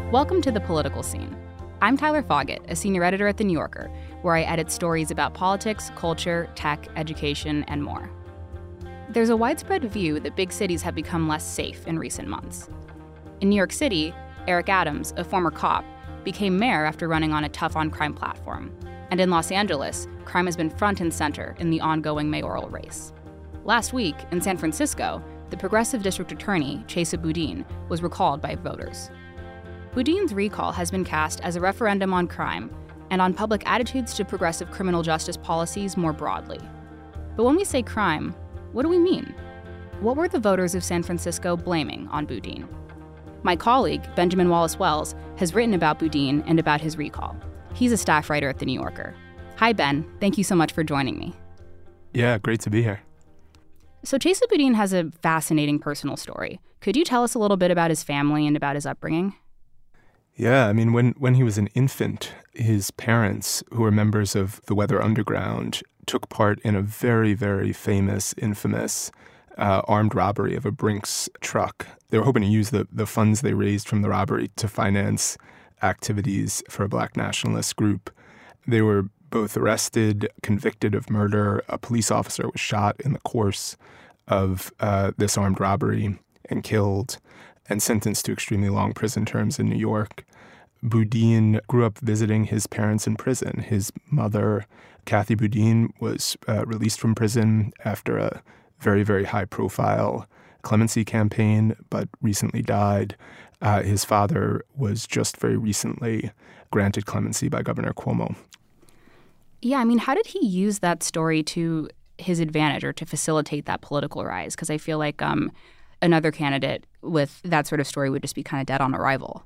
Welcome to The Political Scene. I'm Tyler Foggett, a senior editor at The New Yorker, where I edit stories about politics, culture, tech, education, and more. There's a widespread view that big cities have become less safe in recent months. In New York City, Eric Adams, a former cop, became mayor after running on a tough-on-crime platform. And in Los Angeles, crime has been front and center in the ongoing mayoral race. Last week, in San Francisco, the progressive district attorney, Chesa Boudin, was recalled by voters. Boudin's recall has been cast as a referendum on crime and on public attitudes to progressive criminal justice policies more broadly. But when we say crime, what do we mean? What were the voters of San Francisco blaming on Boudin? My colleague, Benjamin Wallace-Wells, has written about Boudin and about his recall. He's a staff writer at The New Yorker. Hi, Ben. Thank you so much for joining me. Yeah, great to be here. So Chesa Boudin has a fascinating personal story. Could you tell us a little bit about his family and about his upbringing? Yeah, I mean, when he was an infant, his parents, who were members of the Weather Underground, took part in a very, very famous, infamous armed robbery of a Brinks truck. They were hoping to use the funds they raised from the robbery to finance activities for a black nationalist group. They were both arrested, convicted of murder. A police officer was shot in the course of this armed robbery and killed, and sentenced to extremely long prison terms in New York. Boudin grew up visiting his parents in prison. His mother, Kathy Boudin, was released from prison after a very, very high-profile clemency campaign, but recently died. His father was just very recently granted clemency by Governor Cuomo. Yeah, I mean, how did he use that story to his advantage or to facilitate that political rise? Because I feel like another candidate with that sort of story would just be kind of dead on arrival.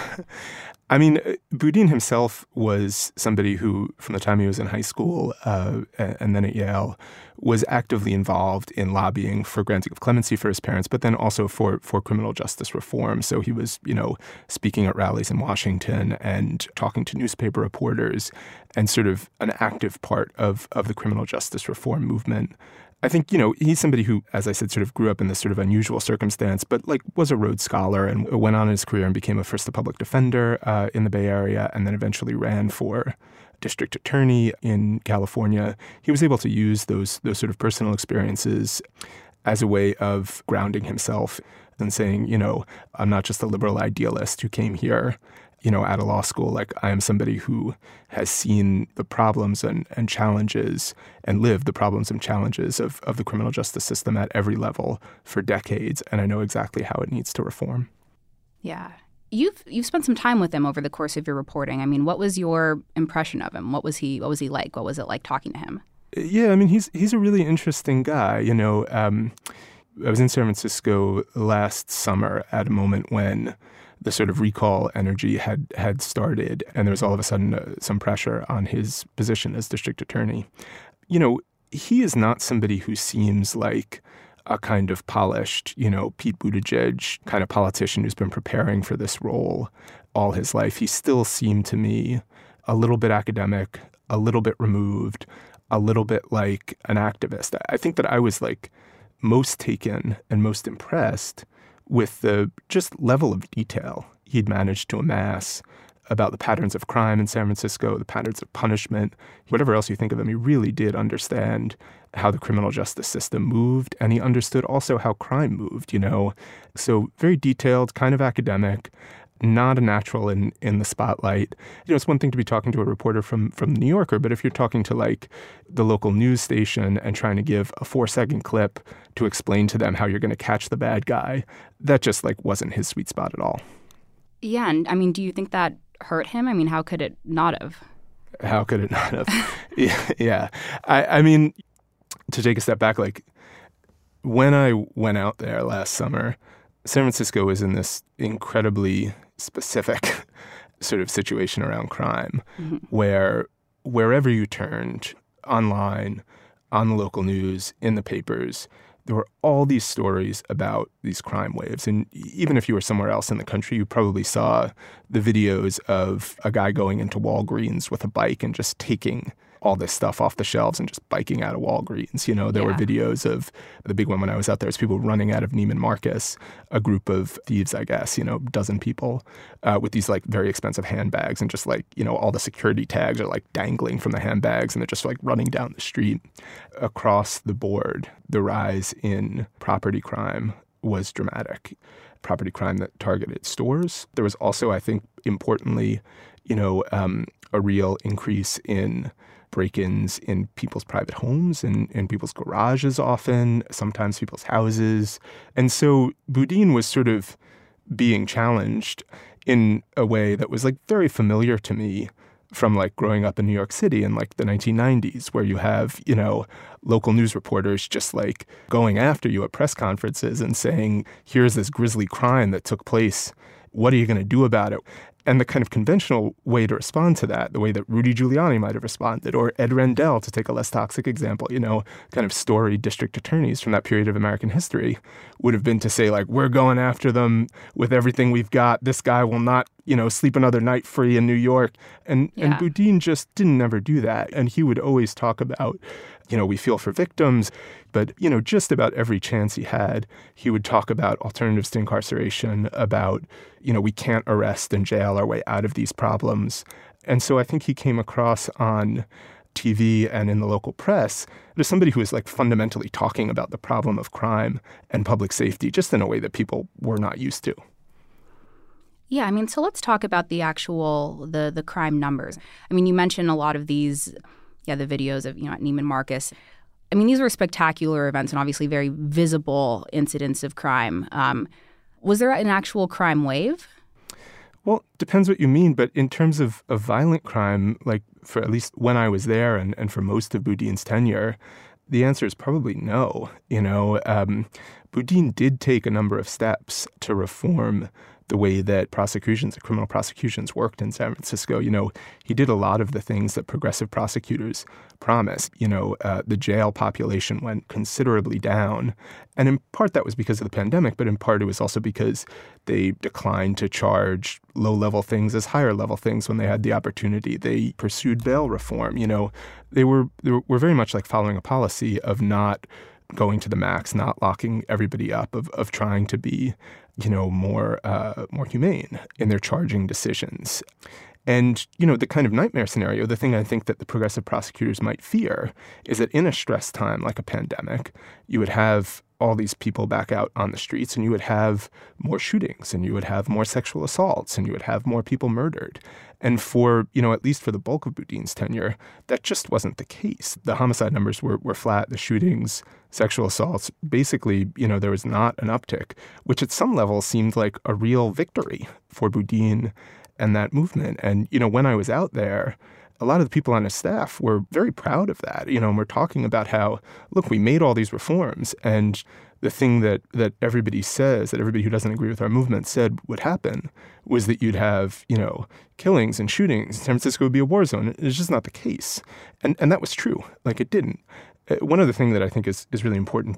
I mean, Boudin himself was somebody who, from the time he was in high school and then at Yale, was actively involved in lobbying for granting of clemency for his parents, but then also for criminal justice reform. So he was, speaking at rallies in Washington and talking to newspaper reporters and sort of an active part of the criminal justice reform movement. I think, he's somebody who, as I said, sort of grew up in this sort of unusual circumstance, but was a Rhodes Scholar and went on in his career and became a first public defender in the Bay Area and then eventually ran for district attorney in California. He was able to use those sort of personal experiences as a way of grounding himself and saying, I'm not just a liberal idealist who came here out of law school. Like, I am somebody who has seen the problems and challenges and lived the problems and challenges of the criminal justice system at every level for decades, and I know exactly how it needs to reform. Yeah. You've spent some time with him over the course of your reporting. I mean, what was your impression of him? What was he like? What was it like talking to him? Yeah, I mean, he's a really interesting guy. I was in San Francisco last summer at a moment when the sort of recall energy had started, and there was all of a sudden some pressure on his position as district attorney. He is not somebody who seems like a kind of polished, Pete Buttigieg kind of politician who's been preparing for this role all his life. He still seemed to me a little bit academic, a little bit removed, a little bit like an activist. I think that I was like most taken and most impressed with the just level of detail he'd managed to amass about the patterns of crime in San Francisco, the patterns of punishment, whatever else you think of him. He really did understand how the criminal justice system moved, and he understood also how crime moved, So very detailed, kind of academic, not a natural in the spotlight. It's one thing to be talking to a reporter from the New Yorker, but if you're talking to like the local news station and trying to give a 4-second clip to explain to them how you're going to catch the bad guy, that just like wasn't his sweet spot at all. Yeah, and I mean, do you think that hurt him? I mean, how could it not have? How could it not have? Yeah. I mean, to take a step back, like when I went out there last summer, San Francisco was in this incredibly specific sort of situation around crime, where wherever you turned, online, on the local news, in the papers, there were all these stories about these crime waves. And even if you were somewhere else in the country, you probably saw the videos of a guy going into Walgreens with a bike and just taking all this stuff off the shelves and just biking out of Walgreens. You know, there were videos of the big one when I was out there was people running out of Neiman Marcus, a group of thieves, I guess, you know, a dozen people with these like very expensive handbags and just like, you know, all the security tags are like dangling from the handbags and they're just like running down the street. Across the board, the rise in property crime was dramatic. Property crime that targeted stores. There was also, I think, importantly, you know, a real increase in break-ins in people's private homes and in people's garages often, sometimes people's houses. And so Boudin was sort of being challenged in a way that was like very familiar to me from like growing up in New York City in like the 1990s, where you have, you know, local news reporters just like going after you at press conferences and saying, here's this grisly crime that took place. What are you going to do about it? And the kind of conventional way to respond to that, the way that Rudy Giuliani might have responded, or Ed Rendell, to take a less toxic example, you know, kind of storied district attorneys from that period of American history, would have been to say, like, we're going after them with everything we've got. This guy will not, you know, sleep another night free in New York. And Boudin just didn't ever do that. And he would always talk about, you know, we feel for victims. But, you know, just about every chance he had, he would talk about alternatives to incarceration, about, you know, we can't arrest and jail our way out of these problems. And so I think he came across on TV and in the local press as somebody who was like fundamentally talking about the problem of crime and public safety just in a way that people were not used to. Yeah, I mean, so let's talk about the actual, the crime numbers. I mean, you mentioned a lot of these, the videos of, you know, at Neiman Marcus. I mean, these were spectacular events and obviously very visible incidents of crime. Was there an actual crime wave? Well, depends what you mean. But in terms of violent crime, like for at least when I was there and for most of Boudin's tenure, the answer is probably no. You know, Boudin did take a number of steps to reform the way that criminal prosecutions worked in San Francisco. You know, he did a lot of the things that progressive prosecutors promised. You know, the jail population went considerably down. And in part that was because of the pandemic, but in part it was also because they declined to charge low-level things as higher-level things when they had the opportunity. They pursued bail reform. You know, they were very much like following a policy of not going to the max, not locking everybody up, of trying to be, you know, more humane in their charging decisions. And, you know, the kind of nightmare scenario, the thing I think that the progressive prosecutors might fear is that in a stress time like a pandemic, you would have all these people back out on the streets and you would have more shootings and you would have more sexual assaults and you would have more people murdered. And for, you know, at least for the bulk of Boudin's tenure, that just wasn't the case. The homicide numbers were flat. The shootings, sexual assaults, basically, you know, there was not an uptick, which at some level seemed like a real victory for Boudin and that movement. And, you know, when I was out there, a lot of the people on his staff were very proud of that, you know, and we're talking about how, look, we made all these reforms, and the thing that everybody says, that everybody who doesn't agree with our movement said would happen, was that you'd have, you know, killings and shootings. San Francisco would be a war zone. It's just not the case. And that was true. Like, it didn't. One other thing that I think is really important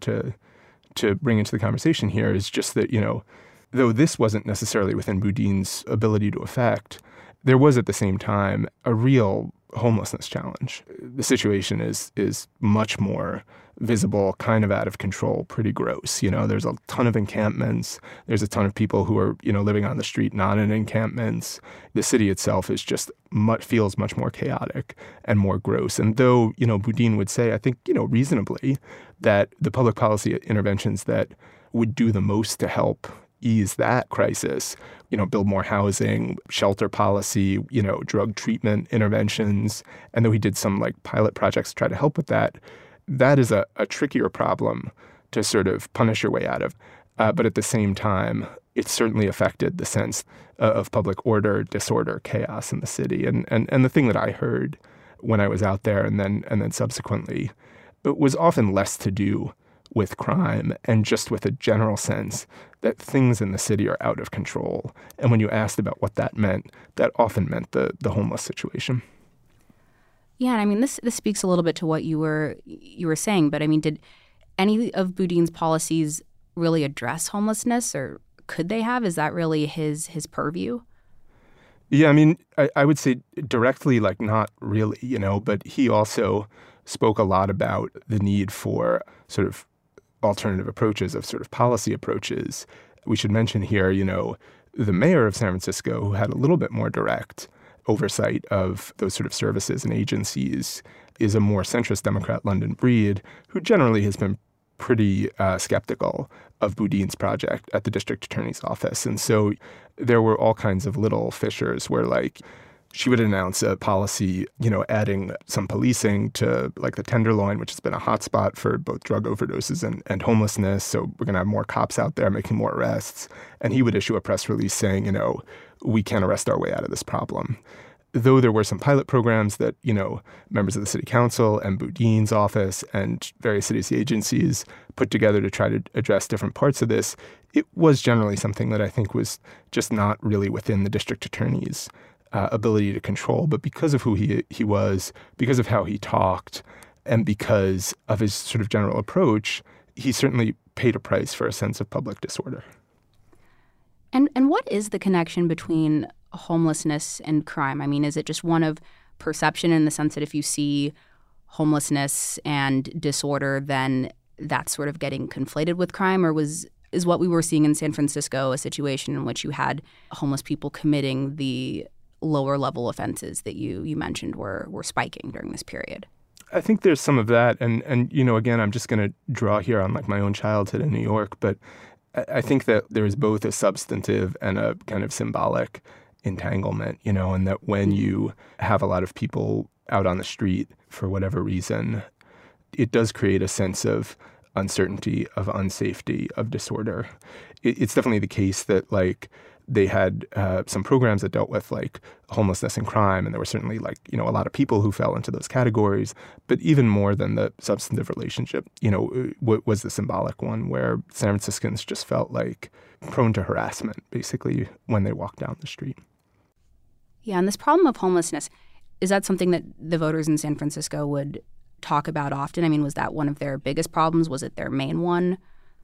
to bring into the conversation here is just that, you know, though this wasn't necessarily within Boudin's ability to affect, there was at the same time a real homelessness challenge. The situation is much more visible, kind of out of control, pretty gross. You know, there's a ton of encampments. There's a ton of people who are, you know, living on the street, not in encampments. The city itself is just feels much more chaotic and more gross. And though, you know, Boudin would say, I think, you know, reasonably, that the public policy interventions that would do the most to help ease that crisis, you know, build more housing, shelter policy, you know, drug treatment interventions, and though he did some like pilot projects to try to help with that, that is a trickier problem to sort of punish your way out of. But at the same time, it certainly affected the sense of public order, disorder, chaos in the city. And the thing that I heard when I was out there and then subsequently, it was often less to do with crime and just with a general sense that things in the city are out of control. And when you asked about what that meant, that often meant the homeless situation. Yeah, and I mean, this speaks a little bit to what you were saying, but I mean, did any of Boudin's policies really address homelessness, or could they have? Is that really his purview? Yeah, I mean, I would say directly, like not really, but he also spoke a lot about the need for sort of alternative approaches, of sort of policy approaches. We should mention here, the mayor of San Francisco, who had a little bit more direct oversight of those sort of services and agencies, is a more centrist Democrat, London Breed, who generally has been pretty skeptical of Boudin's project at the district attorney's office. And so there were all kinds of little fissures where, like, she would announce a policy, adding some policing to, like, the Tenderloin, which has been a hotspot for both drug overdoses and homelessness. So we're going to have more cops out there making more arrests. And he would issue a press release saying, we can't arrest our way out of this problem. Though there were some pilot programs that, members of the city council and Boudin's office and various cities agencies put together to try to address different parts of this, it was generally something that I think was just not really within the district attorney's ability to control. But because of who he was, because of how he talked, and because of his sort of general approach, he certainly paid a price for a sense of public disorder. And what is the connection between homelessness and crime? I mean, is it just one of perception in the sense that if you see homelessness and disorder, then that's sort of getting conflated with crime? Or is what we were seeing in San Francisco a situation in which you had homeless people committing the lower level offenses that you mentioned were spiking during this period? I think there's some of that. And again, I'm just going to draw here on, like, my own childhood in New York. But I think that there is both a substantive and a kind of symbolic entanglement, and that when you have a lot of people out on the street for whatever reason, it does create a sense of uncertainty, of unsafety, of disorder. It's definitely the case that, like, they had some programs that dealt with, like, homelessness and crime, and there were certainly, like, a lot of people who fell into those categories. But even more than the substantive relationship, was the symbolic one, where San Franciscans just felt like prone to harassment, basically, when they walked down the street. Yeah, and this problem of homelessness, is that something that the voters in San Francisco would talk about often? I mean, was that one of their biggest problems? Was it their main one?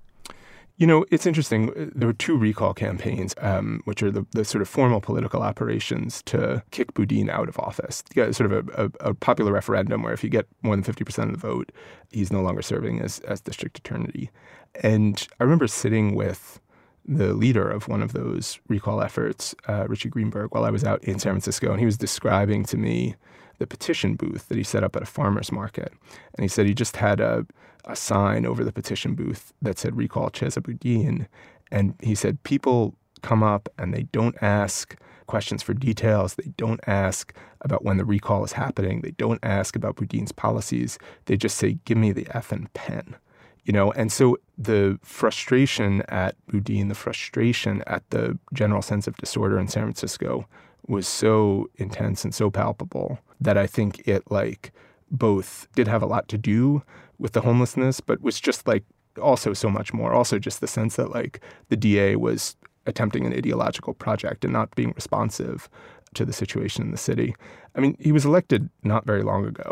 It's interesting. There were two recall campaigns, which are the sort of formal political operations to kick Boudin out of office. You got sort of a popular referendum where if you get more than 50% of the vote, he's no longer serving as district attorney. And I remember sitting with the leader of one of those recall efforts, Richie Greenberg, while I was out in San Francisco, and he was describing to me the petition booth that he set up at a farmer's market. And he said he just had a sign over the petition booth that said "Recall Chesa Boudin." And he said people come up and they don't ask questions for details. They don't ask about when the recall is happening. They don't ask about Boudin's policies. They just say, "Give me the effing pen." And so the frustration at Boudin, the frustration at the general sense of disorder in San Francisco was so intense and so palpable that I think it, like, both did have a lot to do with the homelessness, but was just, like, also so much more. Also just the sense that, like, the DA was attempting an ideological project and not being responsive to the situation in the city. I mean, he was elected not very long ago,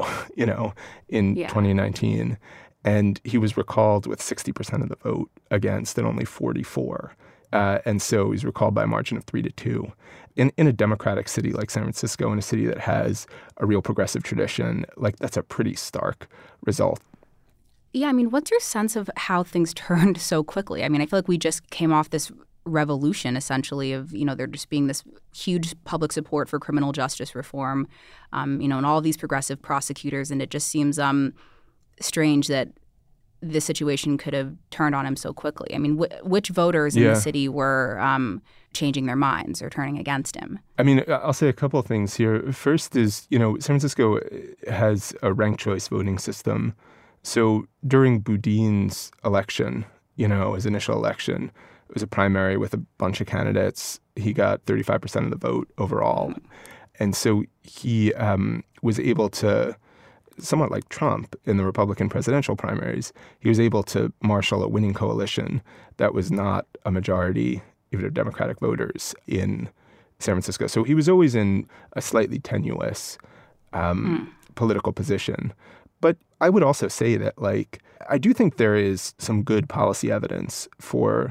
in 2019. And he was recalled with 60% of the vote against and only 44. And so he's recalled by a margin of 3-2. In a democratic city like San Francisco, in a city that has a real progressive tradition, like, that's a pretty stark result. Yeah, I mean, what's your sense of how things turned so quickly? I mean, I feel like we just came off this revolution, essentially, of, there just being this huge public support for criminal justice reform, and all these progressive prosecutors. And it just seems strange that this situation could have turned on him so quickly. I mean, which voters in the city were changing their minds or turning against him? I mean, I'll say a couple of things here. First is, San Francisco has a ranked choice voting system. So during Boudin's election, his initial election, it was a primary with a bunch of candidates. He got 35% of the vote overall. And so he was able to, somewhat like Trump in the Republican presidential primaries, he was able to marshal a winning coalition that was not a majority, even of Democratic voters, in San Francisco. So he was always in a slightly tenuous political position. But I would also say that, like, I do think there is some good policy evidence for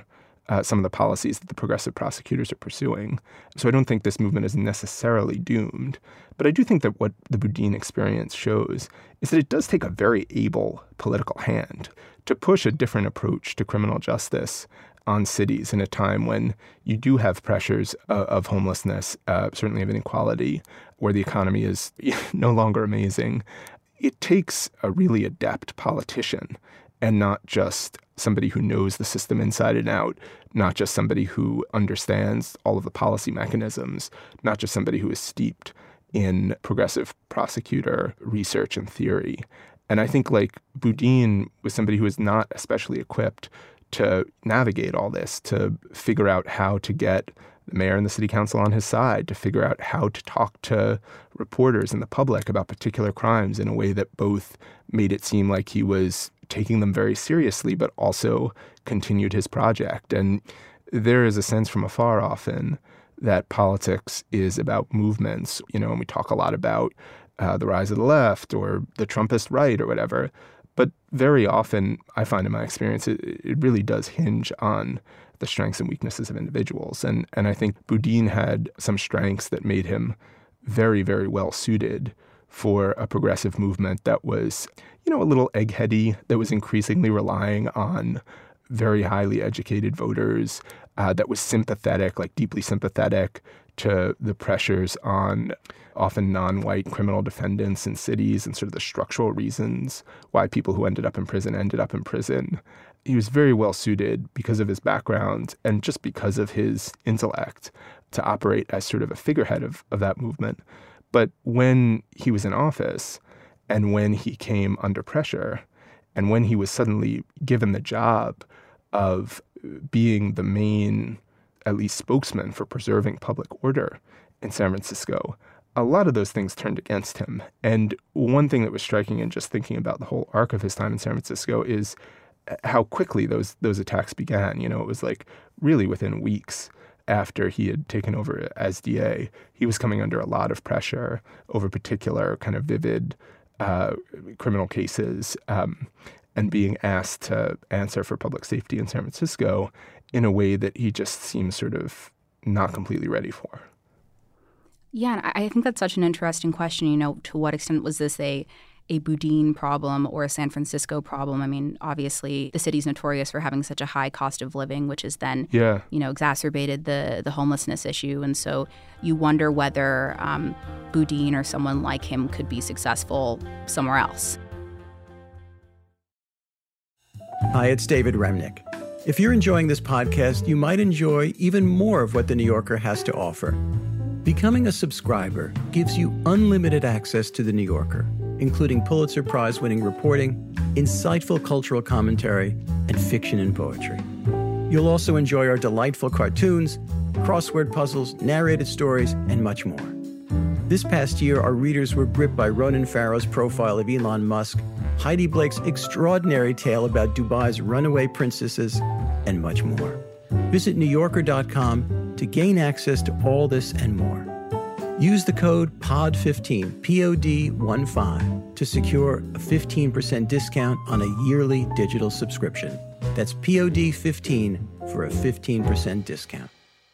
some of the policies that the progressive prosecutors are pursuing. So I don't think this movement is necessarily doomed. But I do think that what the Boudin experience shows is that it does take a very able political hand to push a different approach to criminal justice on cities in a time when you do have pressures of homelessness, certainly of inequality, where the economy is no longer amazing. It takes a really adept politician and not just somebody who knows the system inside and out, not just somebody who understands all of the policy mechanisms, not just somebody who is steeped in progressive prosecutor research and theory. And I think like Boudin was somebody who was not especially equipped to navigate all this, to figure out how to get the mayor and the city council on his side, to figure out how to talk to reporters and the public about particular crimes in a way that both made it seem like he was taking them very seriously, but also continued his project. And there is a sense from afar often that politics is about movements, and we talk a lot about the rise of the left or the Trumpist right or whatever. But very often, I find in my experience, it really does hinge on the strengths and weaknesses of individuals. And I think Boudin had some strengths that made him very, very well suited for a progressive movement that was, a little eggheady, that was increasingly relying on very highly educated voters, that was sympathetic, like deeply sympathetic to the pressures on often non-white criminal defendants in cities and sort of the structural reasons why people who ended up in prison. He was very well suited because of his background and just because of his intellect to operate as sort of a figurehead of that movement. But when he was in office and when he came under pressure and when he was suddenly given the job of being the main, at least spokesman for preserving public order in San Francisco, a lot of those things turned against him. And one thing that was striking in just thinking about the whole arc of his time in San Francisco is how quickly those attacks began. It was like really within weeks after he had taken over as DA, he was coming under a lot of pressure over particular kind of vivid criminal cases and being asked to answer for public safety in San Francisco in a way that he just seemed sort of not completely ready for. Yeah, and I think that's such an interesting question. To what extent was this a Boudin problem or a San Francisco problem? I mean, obviously, the city's notorious for having such a high cost of living, which has then, exacerbated the homelessness issue. And so you wonder whether Boudin or someone like him could be successful somewhere else. Hi, it's David Remnick. If you're enjoying this podcast, you might enjoy even more of what The New Yorker has to offer. Becoming a subscriber gives you unlimited access to The New Yorker, including Pulitzer Prize-winning reporting, insightful cultural commentary, and fiction and poetry. You'll also enjoy our delightful cartoons, crossword puzzles, narrated stories, and much more. This past year, our readers were gripped by Ronan Farrow's profile of Elon Musk, Heidi Blake's extraordinary tale about Dubai's runaway princesses, and much more. Visit NewYorker.com to gain access to all this and more. Use the code POD15, POD15, to secure a 15% discount on a yearly digital subscription. That's POD15 for a 15% discount.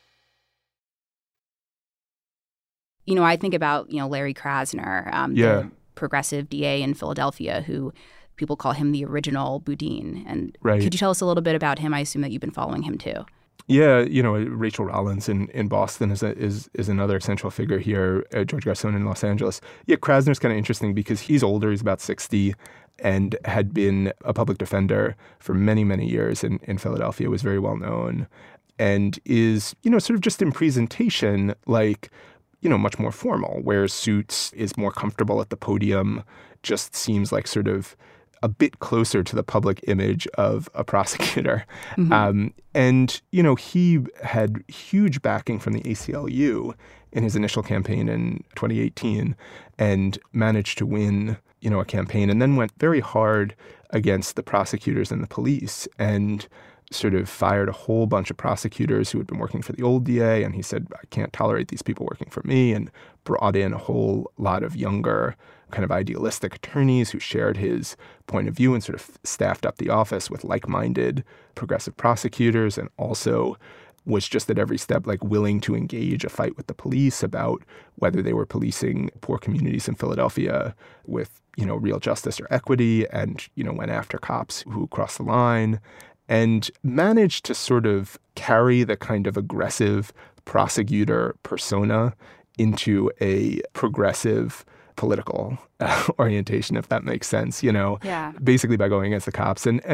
I think about, Larry Krasner, the progressive DA in Philadelphia, who people call him the original Boudin. And Could you tell us a little bit about him? I assume that you've been following him too. Yeah, Rachel Rollins in Boston is another central figure here. George Garcon in Los Angeles. Yeah, Krasner's kind of interesting because he's older. He's about 60 and had been a public defender for many, many years in Philadelphia, was very well known, and is, sort of just in presentation, like, much more formal, wears suits, is more comfortable at the podium, just seems like sort of a bit closer to the public image of a prosecutor. Mm-hmm. And he had huge backing from the ACLU in his initial campaign in 2018 and managed to win, a campaign, and then went very hard against the prosecutors and the police and sort of fired a whole bunch of prosecutors who had been working for the old DA. And he said, I can't tolerate these people working for me, and brought in a whole lot of younger kind of idealistic attorneys who shared his point of view and sort of staffed up the office with like-minded progressive prosecutors, and also was just at every step like willing to engage a fight with the police about whether they were policing poor communities in Philadelphia with, real justice or equity, and, went after cops who crossed the line, and managed to sort of carry the kind of aggressive prosecutor persona into a progressive political orientation, if that makes sense, basically by going against the cops. And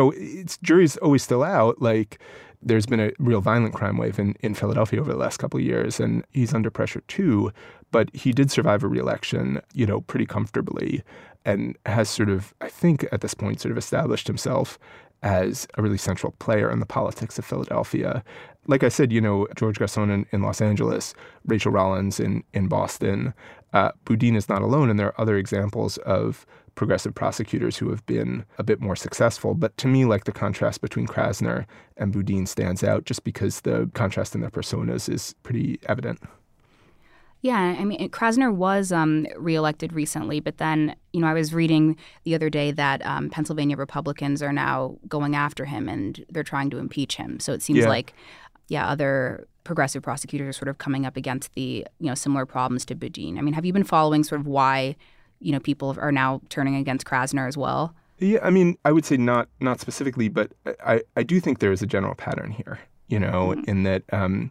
jury's always still out. Like, there's been a real violent crime wave in Philadelphia over the last couple of years, and he's under pressure too. But he did survive a re-election, pretty comfortably, and has sort of, I think at this point, sort of established himself as a really central player in the politics of Philadelphia. Like I said, George Garcon in Los Angeles, Rachel Rollins in Boston. Boudin is not alone, and there are other examples of progressive prosecutors who have been a bit more successful. But to me, like, the contrast between Krasner and Boudin stands out just because the contrast in their personas is pretty evident. Yeah, I mean, Krasner was reelected recently, but then, I was reading the other day that Pennsylvania Republicans are now going after him and they're trying to impeach him. So it seems like, other progressive prosecutors are sort of coming up against the, similar problems to Boudin. I mean, have you been following sort of why, people are now turning against Krasner as well? Yeah, I mean, I would say not specifically, but I do think there is a general pattern here, in that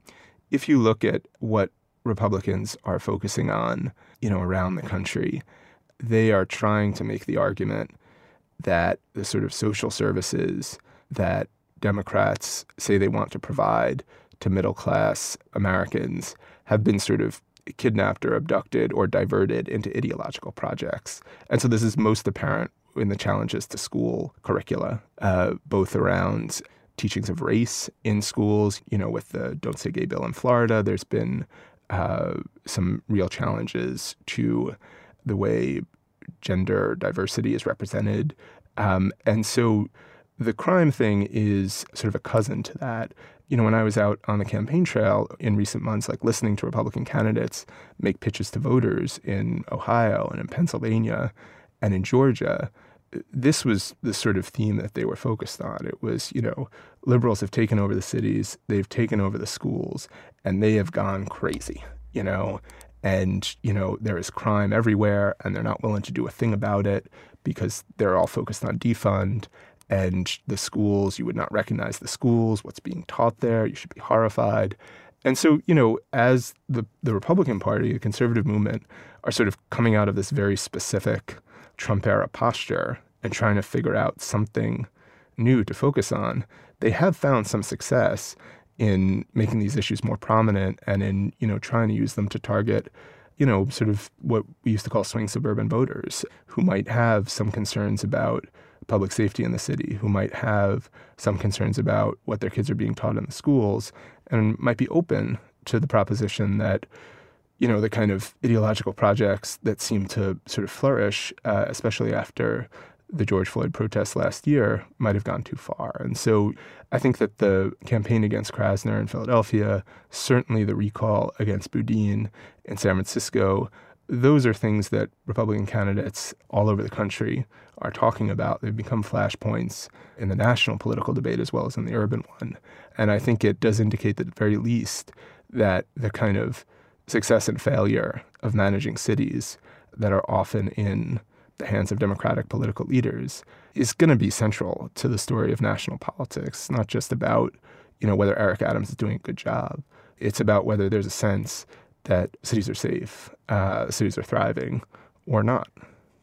if you look at what Republicans are focusing on, around the country, they are trying to make the argument that the sort of social services that Democrats say they want to provide to middle-class Americans have been sort of kidnapped or abducted or diverted into ideological projects. And so this is most apparent in the challenges to school curricula, both around teachings of race in schools, with the Don't Say Gay bill in Florida. There's been some real challenges to the way gender diversity is represented. And so the crime thing is sort of a cousin to that. When I was out on the campaign trail in recent months, like listening to Republican candidates make pitches to voters in Ohio and in Pennsylvania and in Georgia, this was the sort of theme that they were focused on. It was, liberals have taken over the cities, they've taken over the schools, and they have gone crazy, and, there is crime everywhere, and they're not willing to do a thing about it because they're all focused on defund. And the schools, you would not recognize the schools, what's being taught there, you should be horrified. And so, as the Republican Party, the conservative movement, are sort of coming out of this very specific Trump-era posture and trying to figure out something new to focus on, they have found some success in making these issues more prominent and in, trying to use them to target, sort of what we used to call swing suburban voters who might have some concerns about public safety in the city, who might have some concerns about what their kids are being taught in the schools, and might be open to the proposition that, the kind of ideological projects that seem to sort of flourish, especially after the George Floyd protests last year, might have gone too far. And so I think that the campaign against Krasner in Philadelphia, certainly the recall against Boudin in San Francisco, those are things that Republican candidates all over the country are talking about. They've become flashpoints in the national political debate as well as in the urban one. And I think it does indicate that at the very least that the kind of success and failure of managing cities that are often in the hands of Democratic political leaders is going to be central to the story of national politics. It's not just about, whether Eric Adams is doing a good job. It's about whether there's a sense that cities are safe, cities are thriving, or not.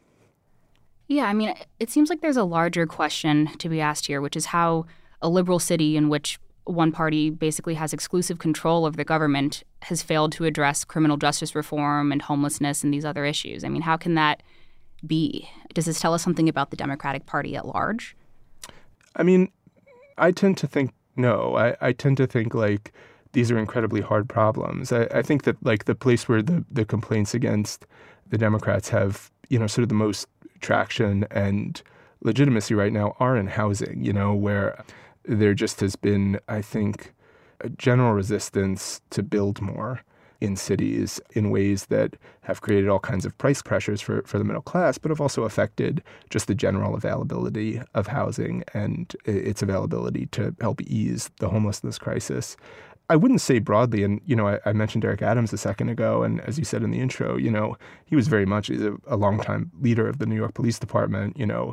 Yeah, I mean, it seems like there's a larger question to be asked here, which is how a liberal city in which one party basically has exclusive control over the government has failed to address criminal justice reform and homelessness and these other issues. I mean, how can that be? Does this tell us something about the Democratic Party at large? I mean, I tend to think no. I tend to think like these are incredibly hard problems. I think that like the place where the complaints against the Democrats have, sort of the most traction and legitimacy right now are in housing, where there just has been, I think, a general resistance to build more in cities in ways that have created all kinds of price pressures for the middle class, but have also affected just the general availability of housing and its availability to help ease the homelessness crisis. I wouldn't say broadly, and, I mentioned Eric Adams a second ago, and as you said in the intro, he was very much a longtime leader of the New York Police Department,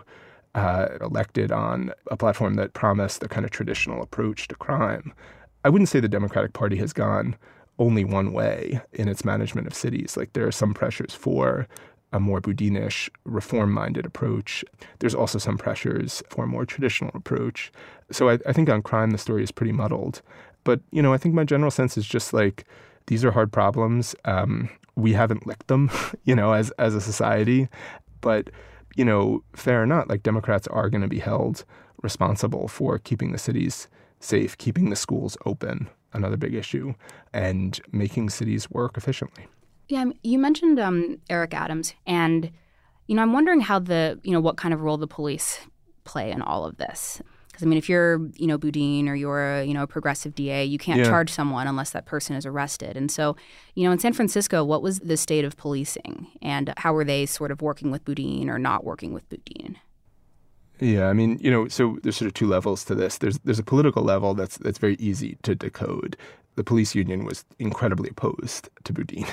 elected on a platform that promised a kind of traditional approach to crime. I wouldn't say the Democratic Party has gone only one way in its management of cities. Like, there are some pressures for a more Boudin-ish, reform-minded approach. There's also some pressures for a more traditional approach. So I think on crime, the story is pretty muddled. But, I think my general sense is just like, these are hard problems. We haven't licked them, as a society. But, fair or not, like, Democrats are going to be held responsible for keeping the cities safe, keeping the schools open, another big issue, and making cities work efficiently. Yeah, you mentioned Eric Adams, and, I'm wondering how what kind of role the police play in all of this. Because, if you're, Boudin or you're, a progressive DA, you can't charge someone unless that person is arrested. And so, in San Francisco, what was the state of policing, and how were they sort of working with Boudin or not working with Boudin? Yeah, so there's sort of two levels to this. There's a political level that's very easy to decode. The police union was incredibly opposed to Boudin,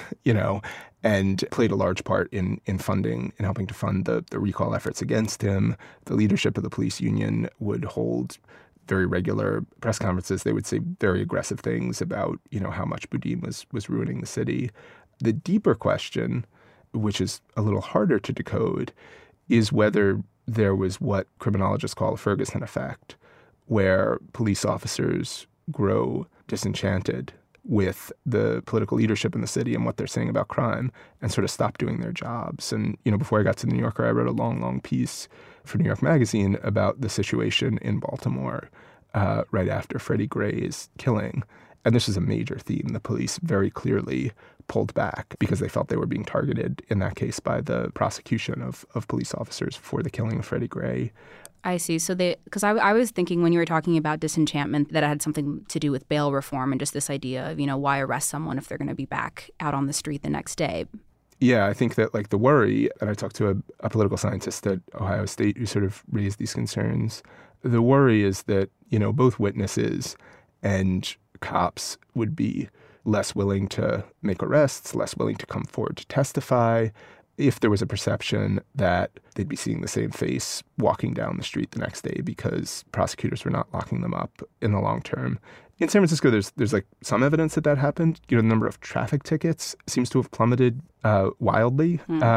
and played a large part in helping to fund the recall efforts against him. The leadership of the police union would hold very regular press conferences. They would say very aggressive things about, how much Boudin was ruining the city. The deeper question, which is a little harder to decode, is whether there was what criminologists call a Ferguson effect, where police officers grow disenchanted with the political leadership in the city and what they're saying about crime and sort of stop doing their jobs. And, before I got to the New Yorker, I wrote a long, long piece for New York Magazine about the situation in Baltimore right after Freddie Gray's killing. And this is a major theme. The police very clearly pulled back because they felt they were being targeted, in that case, by the prosecution of police officers for the killing of Freddie Gray. I see. So because I was thinking when you were talking about disenchantment that it had something to do with bail reform and just this idea of, why arrest someone if they're going to be back out on the street the next day. Yeah, I think that, like, the worry, and I talked to a political scientist at Ohio State who sort of raised these concerns. The worry is that, both witnesses and cops would be less willing to make arrests, less willing to come forward to testify, if there was a perception that they'd be seeing the same face walking down the street the next day because prosecutors were not locking them up in the long term. In San Francisco, there's like some evidence that happened. The number of traffic tickets seems to have plummeted wildly.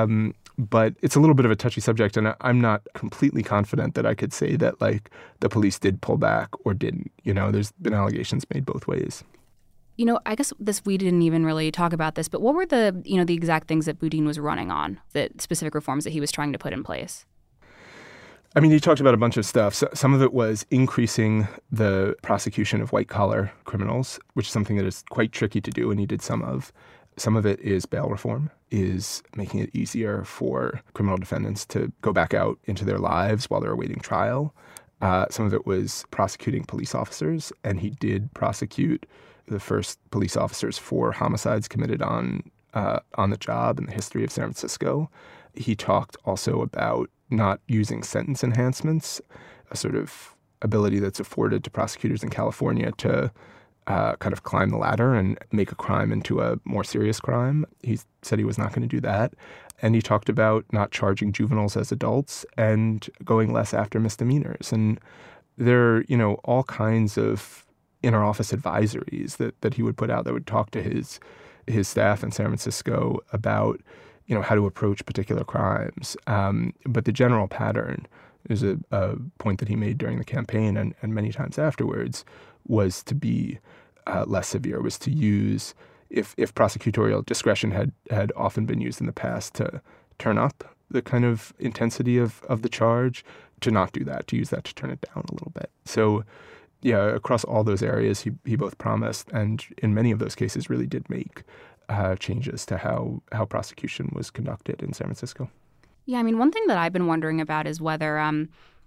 But it's a little bit of a touchy subject, and I'm not completely confident that I could say that, like, the police did pull back or didn't. There's been allegations made both ways. I guess we didn't even really talk about this, but what were the exact things that Boudin was running on, the specific reforms that he was trying to put in place? He talked about a bunch of stuff. So some of it was increasing the prosecution of white-collar criminals, which is something that is quite tricky to do, and he did some of. Some of it is bail reform, is making it easier for criminal defendants to go back out into their lives while they're awaiting trial. Some of it was prosecuting police officers, and he did prosecute the first police officers for homicides committed on the job in the history of San Francisco. He talked also about not using sentence enhancements, a sort of ability that's afforded to prosecutors in California to kind of climb the ladder and make a crime into a more serious crime. He said he was not going to do that. And he talked about not charging juveniles as adults and going less after misdemeanors. And there are, all kinds of inter-office advisories that he would put out that would talk to his staff in San Francisco about, how to approach particular crimes. But the general pattern is a point that he made during the campaign and many times afterwards was to be less severe, was to use, if prosecutorial discretion had often been used in the past to turn up the kind of intensity of the charge, to not do that, to use that to turn it down a little bit. So, yeah, across all those areas, he both promised and in many of those cases really did make changes to how prosecution was conducted in San Francisco. Yeah, one thing that I've been wondering about is whether,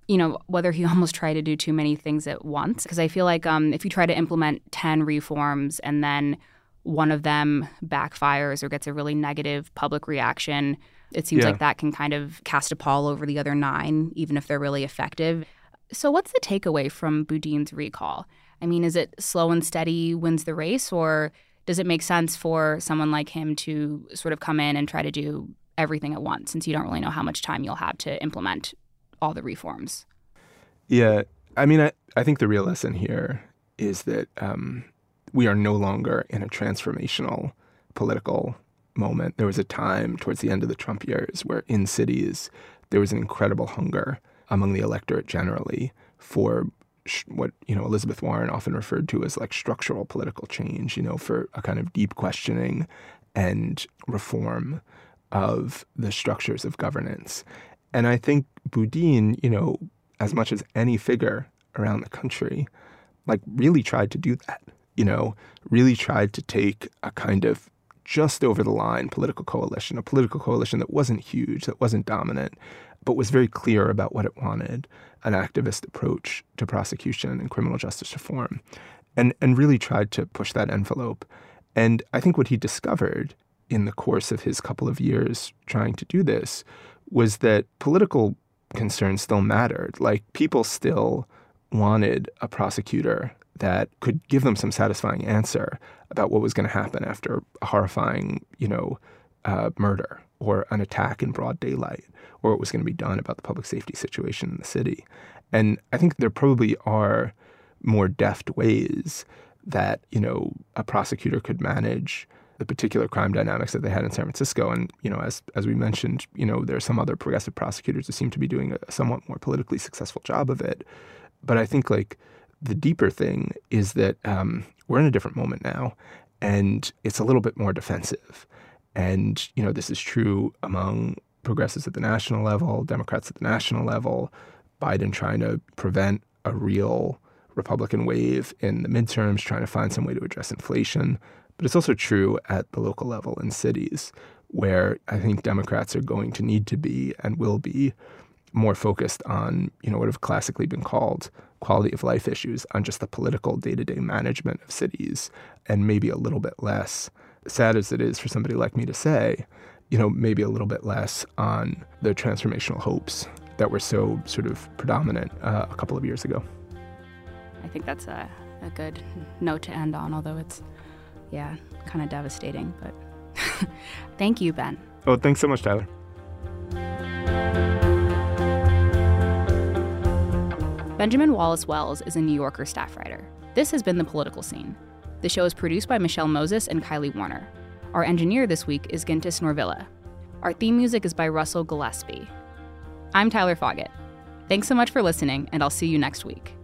whether he almost tried to do too many things at once. Because I feel like if you try to implement 10 reforms and then one of them backfires or gets a really negative public reaction, it seems like that can kind of cast a pall over the other 9, even if they're really effective. So what's the takeaway from Boudin's recall? I mean, is it slow and steady wins the race, or does it make sense for someone like him to sort of come in and try to do everything at once, since you don't really know how much time you'll have to implement all the reforms? Yeah, I mean, I think the real lesson here is that we are no longer in a transformational political moment. There was a time towards the end of the Trump years where in cities there was an incredible hunger among the electorate generally for what Elizabeth Warren often referred to as like structural political change, for a kind of deep questioning and reform of the structures of governance. And I think Boudin, as much as any figure around the country, like really tried to do that, really tried to take a kind of just over the line political coalition, a political coalition that wasn't huge, that wasn't dominant, but was very clear about what it wanted, an activist approach to prosecution and criminal justice reform, and really tried to push that envelope. And I think what he discovered in the course of his couple of years trying to do this was that political concerns still mattered. Like, people still wanted a prosecutor that could give them some satisfying answer about what was going to happen after a horrifying, murder or an attack in broad daylight, or what was going to be done about the public safety situation in the city. And I think there probably are more deft ways that, a prosecutor could manage the particular crime dynamics that they had in San Francisco. And, as we mentioned, there are some other progressive prosecutors who seem to be doing a somewhat more politically successful job of it. But I think, the deeper thing is that we're in a different moment now, and it's a little bit more defensive. And, this is true among progressives at the national level, Democrats at the national level, Biden trying to prevent a real Republican wave in the midterms, trying to find some way to address inflation. But it's also true at the local level in cities, where I think Democrats are going to need to be and will be more focused on, what have classically been called quality of life issues, on just the political day-to-day management of cities, and maybe a little bit less, sad as it is for somebody like me to say, maybe a little bit less on the transformational hopes that were so sort of predominant a couple of years ago. I think that's a good note to end on, although it's, kind of devastating. But thank you, Ben. Oh, thanks so much, Tyler. Benjamin Wallace Wells is a New Yorker staff writer. This has been The Political Scene. The show is produced by Michelle Moses and Kylie Warner. Our engineer this week is Gintis Norvilla. Our theme music is by Russell Gillespie. I'm Tyler Foggett. Thanks so much for listening, and I'll see you next week.